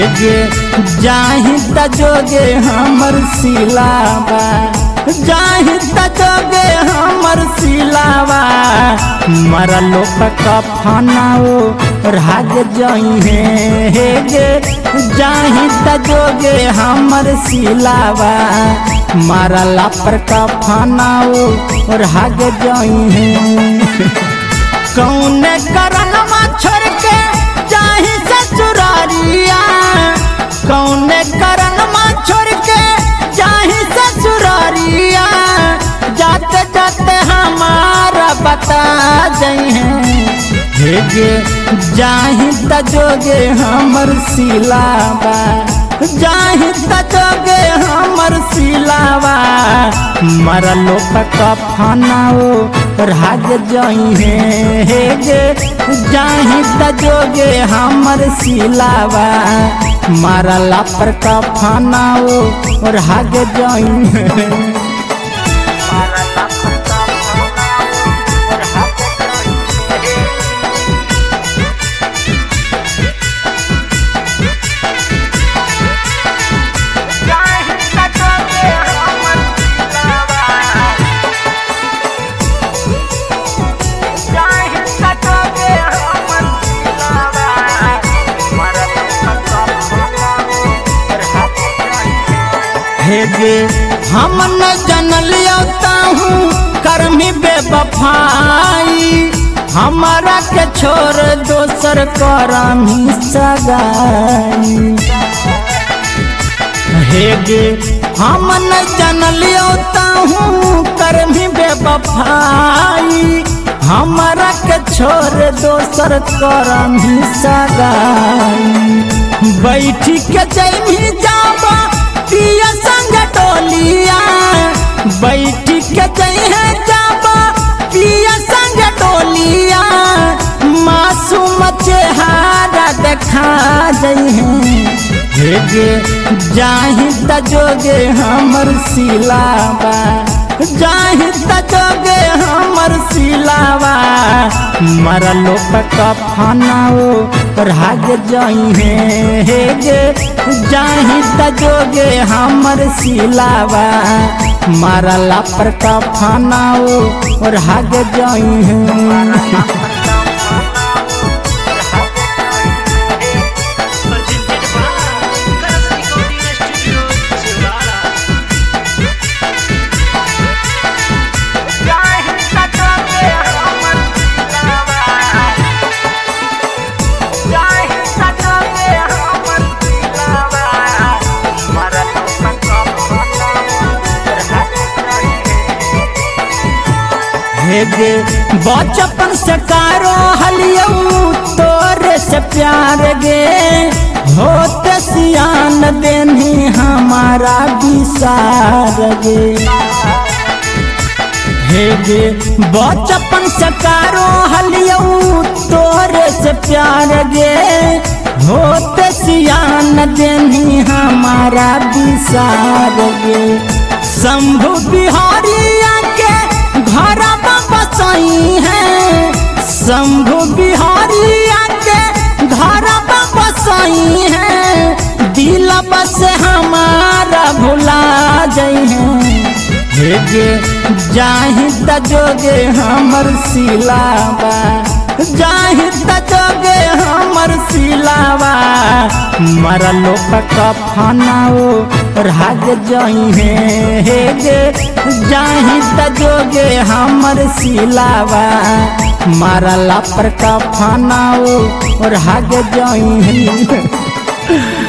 हेगे जाहि तजोगे हमर सिलावा जाहि तजोगे हमर सिलावा मरलो कफनाओ राग जइहे हेगे जाहि तजोगे हमर सिलावा मारला पर कफनाओ राग जइहे कौन करनमा छोड़ के जाहि ससुरारिया कौन करनमा छोड़ के जाहि ससुरारिया जाते जाते हमारा बता जइहे हेगे जाहि तजोगे हमर सिलावा जाहि तजोगे हमर सिलावा मरलो कफनाओ राग जइहे हेगे जाहि तजोगे हमर सिलावा मारला पर कफनाओ राग जइहे हेगे हम न जनलियता हूँ कर्मी बेवफाई हमारा के छोड़ दोसर करमी सगाई हेगे हम न जनलियता हूँ कर्मी बेवफाई हमारा के छोड़ दोसर करमी सगाई बैठी के जइमी जाबा पिया संग टोलिया बैठी के जइहे जाबा पिया संग टोलिया मासूम चेहरा देखा जइहे हेगे जाहि तजोगे हमर सिलावा जाहि तजोगे हमर सिलावा मरलो कफनाओ राग जइहे हेगे जाहि तजोगे हमर सिलावा मारला पर कफनाओ राग जइहे हेगे बचपन से कारो हलियऊ तोरे से प्यार गे होते सियान देनी हमारा विसार गे हेगे बचपन से कारो हलियऊ तोरे से प्यार गे होते सियान देनी हमारा विसार गे शंभु बिहारिया के घर बसई है शंभु बिहारिया के घर बसई है दिल बस हमारा भुला जइहे हेगे जाहि तजोगे हमर सिलावा जाहि तजोगे हमर सिलावा मरलो कफनाओ राग जइहे हेगे जाहि तजोगे हमर सिलावा मारला पर कफनाओ राग जइहे